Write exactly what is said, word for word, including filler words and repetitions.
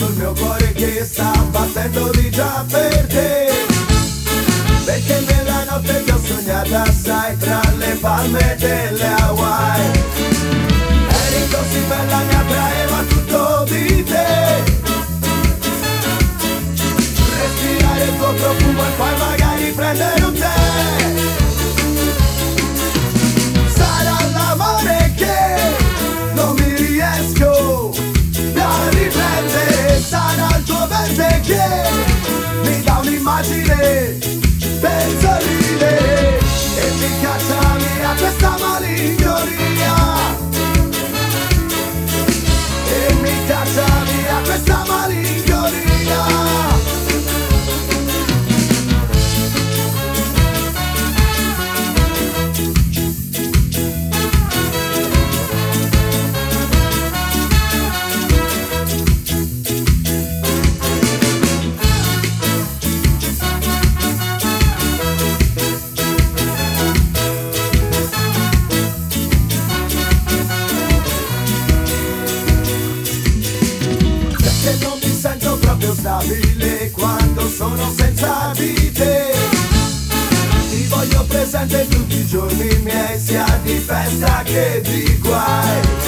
il mio cuore che sta battendo di già per te, perché nella notte ti ho sognato assai tra le palme delle Hawaii. Eri così bella, mi attraeva tutto di te, respirare il tuo profumo e poi magari prendere un tè. Sarà l'amore che non mi riesco più a riprendere, sarà il tuo verde che mi dà un'immagine per sorridere e mi caccia via questa malignoria, e mi caccia via questa malignoria. Non mi sento proprio stabile quando sono senza di te, ti voglio presente tutti i giorni miei, sia di festa che di guai.